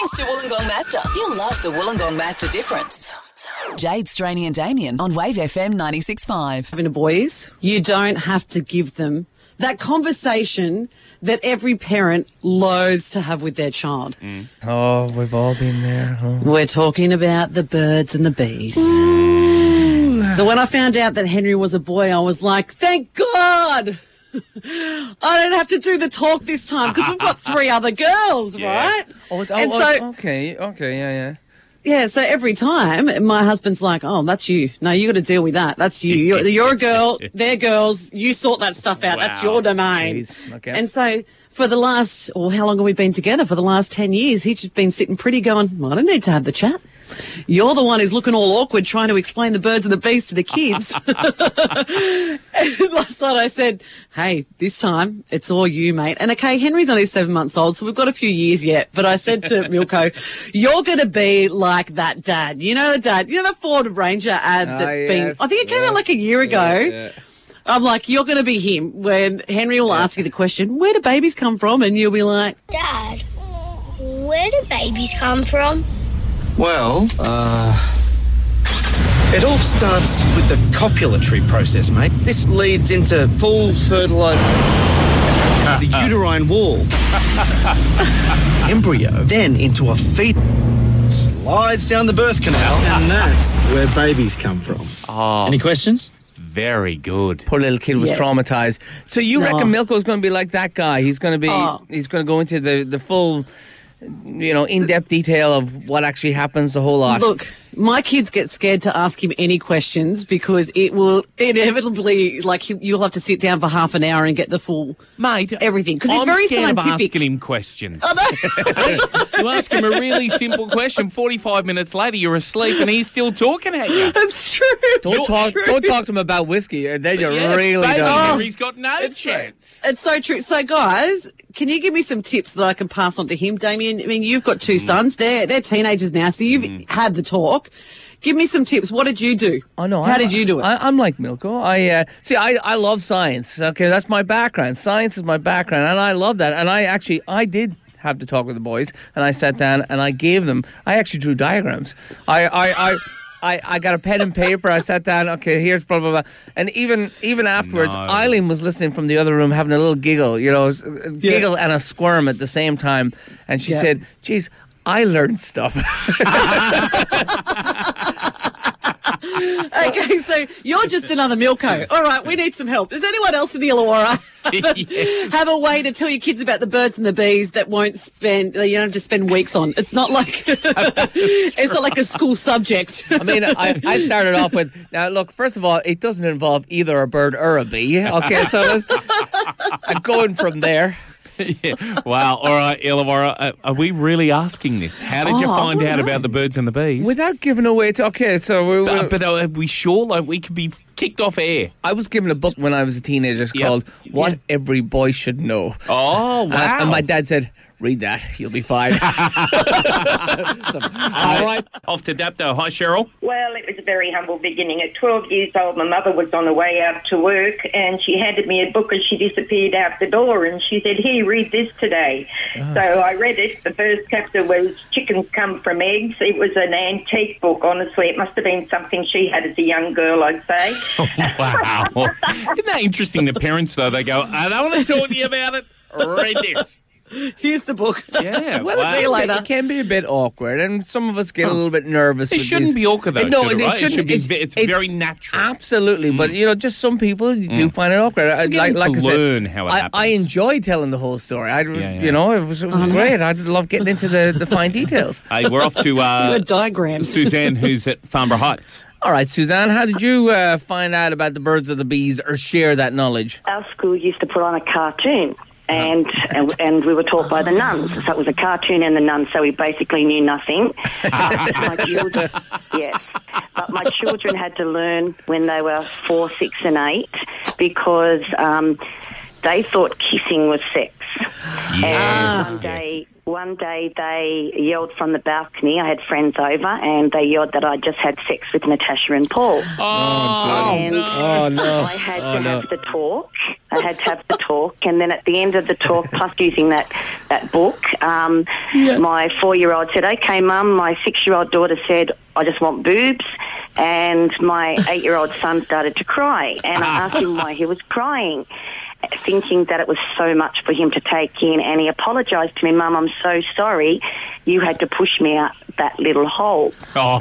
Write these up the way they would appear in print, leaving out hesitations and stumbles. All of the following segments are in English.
Thanks to Wollongong Master. You'll love the Wollongong Master difference. Jade, Straney and Damien on Wave FM 96.5. Having to boys, you don't have to give them that conversation that every parent loathes to have with their child. Oh, we've all been there. Huh? We're talking about the birds and the bees. So when I found out that Henry was a boy, I was like, thank God! I don't have to do the talk this time because we've got 3 other girls, right? Okay, yeah. Yeah, so every time my husband's like, oh, that's you. No, you got to deal with that. That's you. You're a girl. They're girls. You sort that stuff out. Wow. That's your domain. Jeez. Okay. And so for the last, how long have we been together? For the last 10 years, he's just been sitting pretty going, well, I don't need to have the chat. You're the one who's looking all awkward trying to explain the birds and the bees to the kids. And last night I said, hey, this time it's all you, mate. And okay, Henry's only 7 months old, so we've got a few years yet. But I said to Milko, you're going to be like that dad. You know the dad, you know the Ford Ranger ad that's been, I think it came out like a year ago. Yeah. I'm like, you're going to be him when Henry will ask you the question, where do babies come from? And you'll be like, Dad, where do babies come from? Well, it all starts with the copulatory process, mate. This leads into full fertilization, the uterine wall, embryo, then into a fetus, slides down the birth canal, and that's where babies come from. Oh. Any questions? Very good. Poor little kid was traumatized. So you reckon Milko's going to be like that guy? He's going to be. He's going to go into the full, in-depth detail of what actually happens, the whole lot. Look, my kids get scared to ask him any questions because it will inevitably, you'll have to sit down for half an hour and get the full everything. Because he's very scared scientific. Of asking him questions. You ask him a really simple question, 45 minutes later you're asleep and he's still talking at you. That's true. Don't talk to him about whiskey, and then you're really done. He's got no chance. It's so true. So, guys, can you give me some tips that I can pass on to him, Damien? I mean, you've got 2 sons. They're teenagers now, so you've had the talk. Give me some tips. What did you do? Oh, no. How did you do it? I'm like Milko. I love science. Okay, that's my background. Science is my background, and I love that. And I did have to talk with the boys, and I sat down and I gave them. I actually drew diagrams. I got a pen and paper. I sat down. Okay, here's blah blah blah. And even afterwards, Eileen was listening from the other room, having a little giggle, giggle and a squirm at the same time. And she said, "Geez, I learned stuff." Okay, so you're just another Milko. All right, we need some help. Does anyone else in the Illawarra have a way to tell your kids about the birds and the bees that you don't have to spend weeks on? It's not like it's not like a school subject. I mean, I started off with, now look, first of all, it doesn't involve either a bird or a bee. Okay, so I'm going from there. Yeah. Wow. All right, Illawarra, are we really asking this? How did you find out about the birds and the bees? Without giving away... Okay, so... But are we sure we could be kicked off air? I was given a book when I was a teenager called What Every Boy Should Know. Oh, wow. And my dad said, read that, you'll be fine. All right, off to Dapto. Hi, Cheryl. Well, it was a very humble beginning. At 12 years old, my mother was on her way out to work and she handed me a book as she disappeared out the door and she said, here, read this today. So I read it. The first chapter was Chickens Come From Eggs. It was an antique book, honestly. It must have been something she had as a young girl, I'd say. Wow. Isn't that interesting? The parents, though, they go, I don't want to talk to you about it. Read this. Here's the book. Yeah, it can be a bit awkward, and some of us get a little bit nervous. It shouldn't be awkward, though. No, it shouldn't be. It's very natural. Absolutely, but just some people do find it awkward. Like I said, how it happens. I enjoy telling the whole story. It was great. I love getting into the fine details. Hey, we're off to diagrams. Suzanne, who's at Farnborough Heights. All right, Suzanne, how did you find out about the birds or the bees, or share that knowledge? Our school used to put on a cartoon. And we were taught by the nuns. So it was a cartoon and the nuns, so we basically knew nothing. But my children had to learn when they were 4, 6 and 8 because they thought kissing was sex. Yes. And one day one day they yelled from the balcony. I had friends over, and they yelled that I just had sex with Natasha and Paul. And I had to have the talk. And then at the end of the talk, plus using that book, my 4-year-old said, "Okay, Mum." My 6-year-old daughter said, "I just want boobs." And my 8-year-old son started to cry. And I asked him why he was crying, thinking that it was so much for him to take in. And he apologised to me. "Mum, I'm so sorry. You had to push me out that little hole." Wow.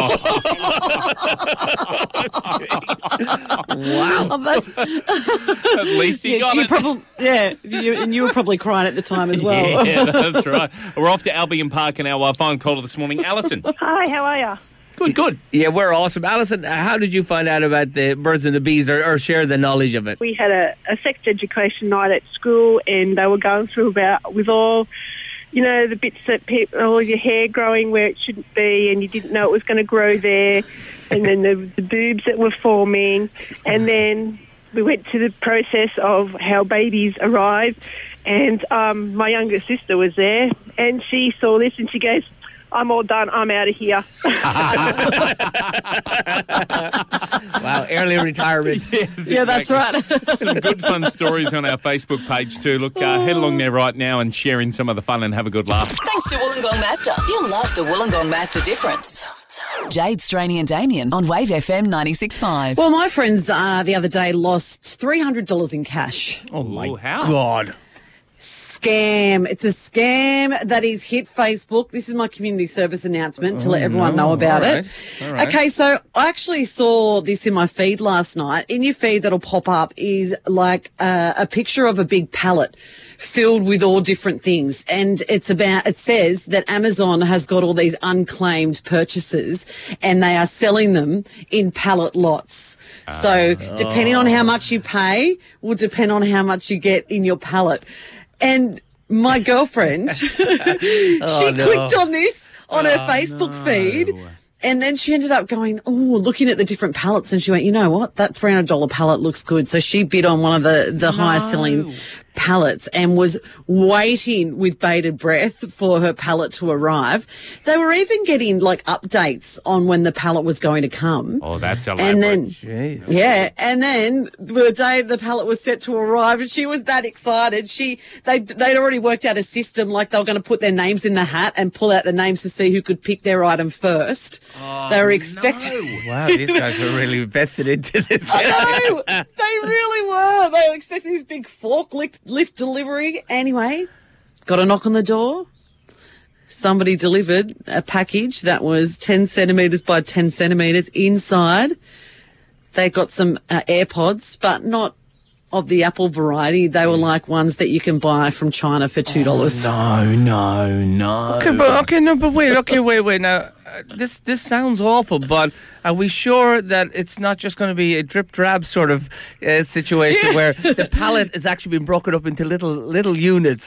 At least he got it. And you were probably crying at the time as well. Yeah, that's right. We're off to Albion Park in our phone caller this morning. Alison. Hi, how are you? Good. Yeah, we're awesome. Alison, how did you find out about the birds and the bees or share the knowledge of it? We had a sex education night at school, and they were going through with all, the bits that all your hair growing where it shouldn't be, and you didn't know it was going to grow there, and then the boobs that were forming, and then we went to the process of how babies arrive, and my younger sister was there, and she saw this, and she goes, "I'm all done. I'm out of here." Wow, early retirement. Yeah, that's right. Some good fun stories on our Facebook page too. Look, head along there right now and share in some of the fun and have a good laugh. Thanks to Wollongong Master. You'll love the Wollongong Master difference. Jade, Straney and Damien on Wave FM 96.5. Well, my friends the other day lost $300 in cash. Oh, my how? God. Scam. It's a scam that is hit Facebook. This is my community service announcement to let everyone know about it. All right. Okay, so I actually saw this in my feed last night. In your feed that'll pop up is like a picture of a big pallet filled with all different things. And it says that Amazon has got all these unclaimed purchases and they are selling them in pallet lots. So depending on how much you pay will depend on how much you get in your pallet. And my girlfriend, she clicked on this on her Facebook feed, and then she ended up going, looking at the different pallets, and she went, "You know what? That $300 pallet looks good." So she bid on one of the highest selling pallets and was waiting with bated breath for her pallet to arrive. They were even getting like updates on when the pallet was going to come. Oh, that's elaborate. And then, Jeez. yeah, and then the day the pallet was set to arrive, and she was that excited. They'd already worked out a system, like they were going to put their names in the hat and pull out the names to see who could pick their item first. They were expecting. Wow, these guys were really invested into this. I know, they really were. They were expecting this big forklift delivery. Anyway, got a knock on the door. Somebody delivered a package that was 10 centimetres by 10 centimetres. Inside, they got some AirPods, but not of the Apple variety. They were like ones that you can buy from China for $2. No. Wait. Now, this sounds awful, but are we sure that it's not just going to be a drip-drab sort of situation where the pallet is actually being broken up into little units?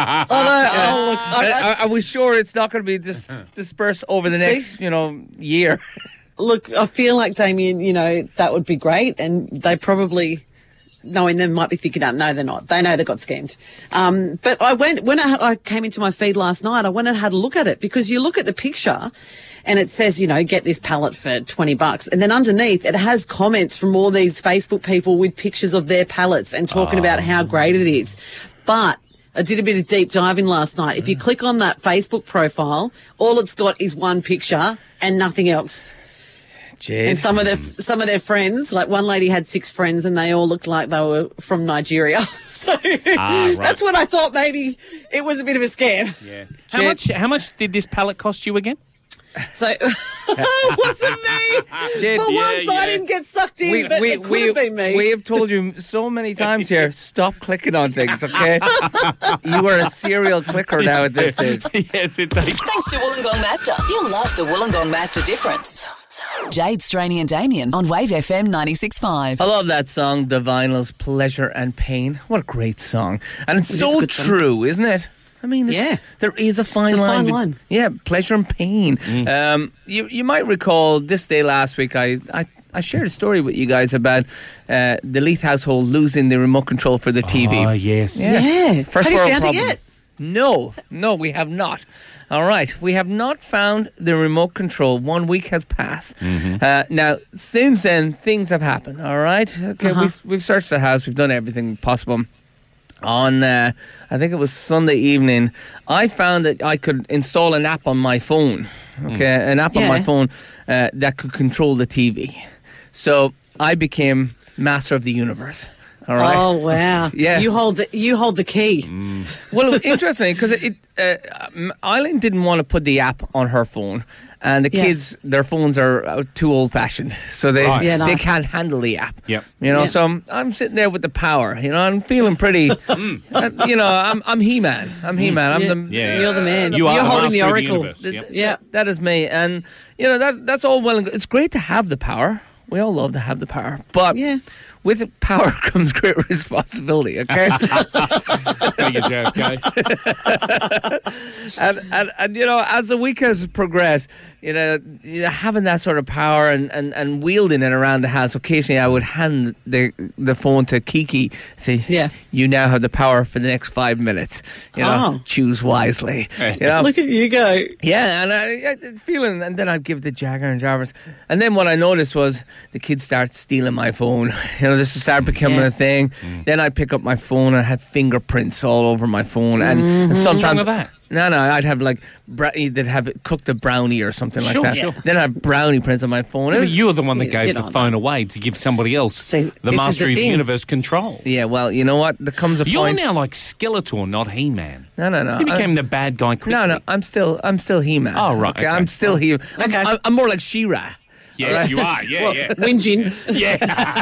Are we sure it's not going to be just dispersed over the next, year? Look, I feel like, Damien, that would be great, and they probably, knowing them, might be thinking, no, they're not. They know they got scammed. But when I came into my feed last night, I went and had a look at it, because you look at the picture and it says, get this pallet for $20. And then underneath it has comments from all these Facebook people with pictures of their pallets and talking about how great it is. But I did a bit of deep diving last night. If you click on that Facebook profile, all it's got is one picture and nothing else. Jeez. And some of their friends, like one lady had 6 friends, and they all looked like they were from Nigeria. So that's when I thought maybe it was a bit of a scam. Yeah. How much did this pallet cost you again? So it wasn't me. Jed, For once, I didn't get sucked in, but it could have been me. We have told you so many times here, stop clicking on things, okay? You are a serial clicker now at this stage. Yes, it's Thanks to Wollongong Master. You'll love the Wollongong Master difference. Jade, Straney and Damien on Wave FM 96.5. I love that song, The Vinyls, Pleasure and Pain. What a great song. And it's so true, isn't it? I mean, there is a fine line. Yeah, pleasure and pain. You might recall this day last week, I shared a story with you guys about the Leith household losing the remote control for the TV. Oh, yes. Yeah. First Have you world found problem. it yet? No, we have not. All right, we have not found the remote control. 1 week has passed. Now, since then, things have happened. All right, okay, we've searched the house. We've done everything possible. On, I think it was Sunday evening, I found that I could install an app on my phone. Okay, an app on my phone that could control the TV. So I became master of the universe. All right. Oh wow! Yeah, you hold the key. Well, it was interesting because Eileen didn't want to put the app on her phone, and the kids, their phones are too old-fashioned, so they can't handle the app. Yep. You know, so I'm sitting there with the power. You know, I'm feeling pretty. You know, I'm He-Man. I'm He-Man. You're the man. You're holding the oracle. That is me, and you know that's all well and good. It's great to have the power. We all love to have the power, but with power comes great responsibility, okay? Thank you, JFK. and you know, as the week has progressed, you know, having that sort of power and wielding it around the house, occasionally I would hand the phone to Kiki, say, you now have the power for the next 5 minutes. You know, choose wisely. You know? Look at you go. Yeah, and I feeling, and then I'd give it to Jagger and Jarvis. And then what I noticed was the kids start stealing my phone. You know, this started becoming a thing. Then I'd pick up my phone and I had fingerprints all over my phone. And sometimes... What's wrong with that? No, I'd have like they'd have cooked a brownie or something like that. Sure. Then I have brownie prints on my phone. But you're the one that gave the phone away to give somebody else the mastery of the universe control. Yeah, well, you know what? There comes a point. You're now like Skeletor, not He-Man. No. You became the bad guy quickly. No, I'm still He-Man. Oh, right. Okay. I'm still He. Okay. I'm more like She-Ra. Yes, you are. Yeah. Whinging. Yeah.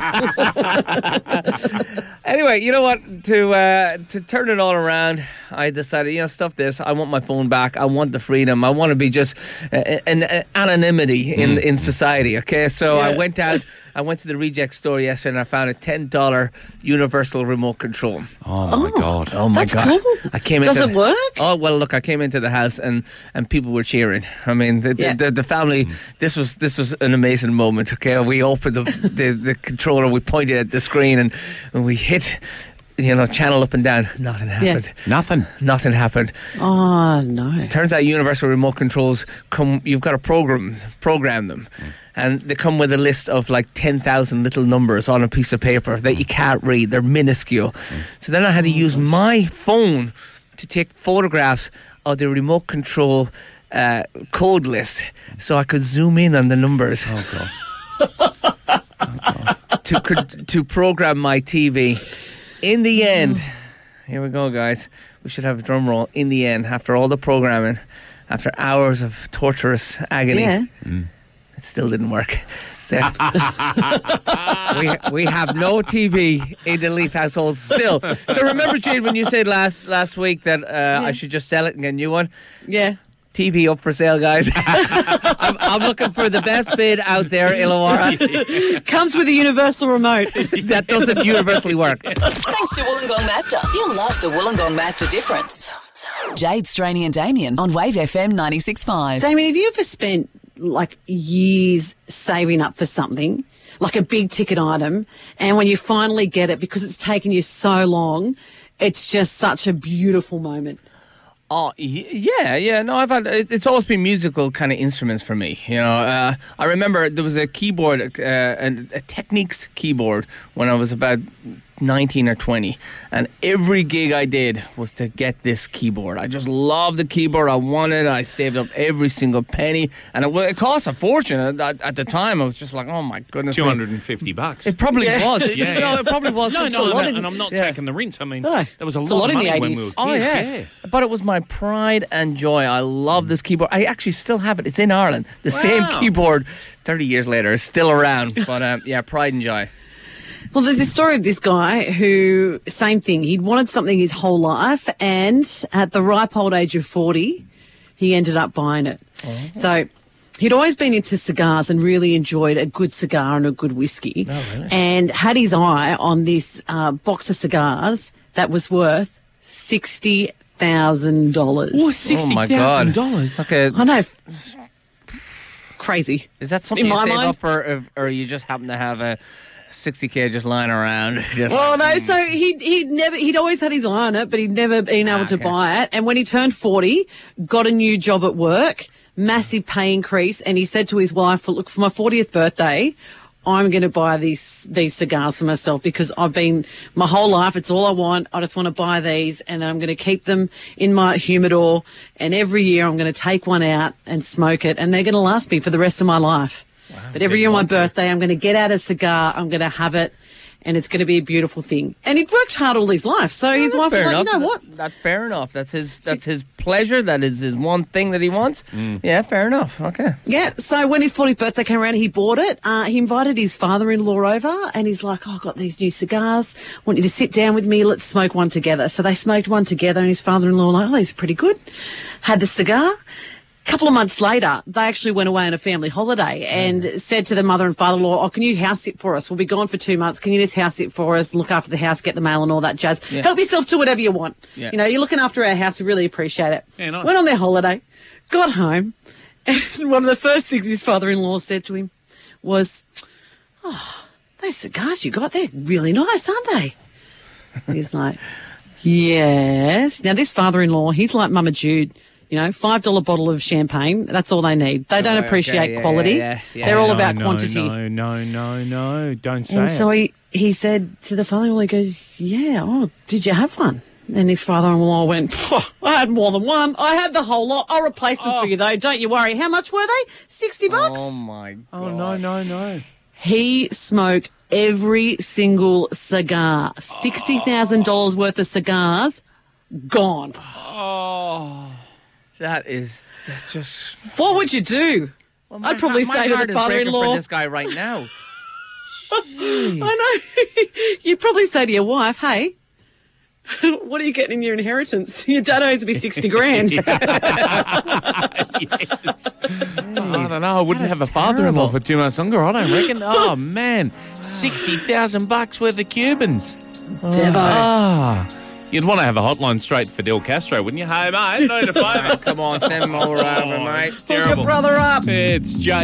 Anyway, you know what? To turn it all around, I decided, stuff this. I want my phone back. I want the freedom. I want to be just an anonymity in society. Okay, so I went out. I went to the reject store yesterday and I found a $10 universal remote control. Oh my God! Oh my That's God! cool. Does it work? Oh well, look, I came into the house and people were cheering. I mean, the family. This was an amazing moment. Okay, we opened the controller, we pointed at the screen, and we hit. Channel up and down. Nothing happened. Nothing happened. Oh no! Turns out universal remote controls come. You've got to program them. And they come with a list of like 10,000 little numbers on a piece of paper that you can't read. They're minuscule. So then I had to use my phone to take photographs of the remote control code list so I could zoom in on the numbers. Oh, God. To program my TV. In the end, here we go, guys. We should have a drum roll. In the end, after all the programming, after hours of torturous agony, it still didn't work. We have no TV in the Leith household still. So remember, Jade, when you said last week that I should just sell it and get a new one? Yeah. TV up for sale, guys. I'm looking for the best bid out there, Illawarra. Comes with a universal remote. That doesn't universally work. Thanks to Wollongong Master. You'll love the Wollongong Master difference. Jade, Straney and Damien on Wave FM 96.5. Damien, have you ever spent like years saving up for something, like a big ticket item, and when you finally get it, because it's taken you so long, it's just such a beautiful moment? Oh, yeah. No, I've had. It's always been musical kind of instruments for me. I remember there was a keyboard, a Technics keyboard when I was about 19 or 20, and every gig I did was to get this keyboard. I just loved the keyboard. I wanted it. I saved up every single penny, and it cost a fortune at the time. I was just like, oh my goodness, $250. It probably was. It probably was. And I'm not taking the rent. I mean, there was a lot of money when we were kids. Oh yeah. But it was my pride and joy. I love this keyboard. I actually still have it. It's in Ireland. The same keyboard 30 years later is still around. But pride and joy. Well, there's a story of this guy who, same thing, he'd wanted something his whole life, and at the ripe old age of 40, he ended up buying it. Oh. So he'd always been into cigars and really enjoyed a good cigar and a good whiskey. Oh, really? And had his eye on this box of cigars that was worth $60,000. Oh, $60,000? Okay. I know. Crazy. Is that something you save up for, or you just happen to have 60K just lying around. Oh no! So he'd always had his eye on it, but he'd never been able to buy it. And when he turned 40, got a new job at work, massive pay increase, and he said to his wife, "Look, for my 40th birthday, I'm going to buy these cigars for myself because I've been my whole life. It's all I want. I just want to buy these, and then I'm going to keep them in my humidor. And every year I'm going to take one out and smoke it, and they're going to last me for the rest of my life." Wow, but every year on my birthday, I'm going to get out a cigar. I'm going to have it, and it's going to be a beautiful thing. And he'd worked hard all his life, so his wife was like, "You know what? That's fair enough. That's his pleasure. That is his one thing that he wants." Yeah, fair enough. Okay. Yeah. So when his 40th birthday came around, he bought it. He invited his father-in-law over, and he's like, "Oh, I got these new cigars. I want you to sit down with me. Let's smoke one together." So they smoked one together, and his father-in-law was like, "Oh, these are pretty good." Had the cigar. A couple of months later, they actually went away on a family holiday and said to the mother and father-in-law, "Oh, can you house sit for us? We'll be gone for 2 months. Can you just house sit for us, look after the house, get the mail and all that jazz? Yeah. Help yourself to whatever you want. Yeah. You know, you're looking after our house. We really appreciate it." Yeah, nice. Went on their holiday, got home, and one of the first things his father-in-law said to him was, "Oh, those cigars you got, they're really nice, aren't they?" He's like, "Yes." Now, this father-in-law, he's like Mama Jude. You know, $5 bottle of champagne, that's all they need. They don't appreciate quality. They're all about quantity. No. Don't say and it. so he said to the father-in-law, he goes, "Yeah, oh, did you have one?" And his father-in-law went, "I had more than one. I had the whole lot. I'll replace them for you, though. Don't you worry." How much were they? $60? Oh, my God. Oh, no. He smoked every single cigar. $60,000 worth of cigars, gone. Oh. That's just... What would you do? Well, I'd probably say to the father-in-law... for this guy right now. I know. You'd probably say to your wife, "Hey, what are you getting in your inheritance? Your dad owes me 60 grand. Yes. I don't know. I wouldn't have a father-in-law for 2 months longer, I don't reckon. Oh, man. $60,000 worth of Cubans. Devo. You'd want to have a hotline straight for Fidel Castro, wouldn't you? "Hey, mate, no to phone." Come on, send him over, mate. Terrible. Hook a brother up. It's Jay.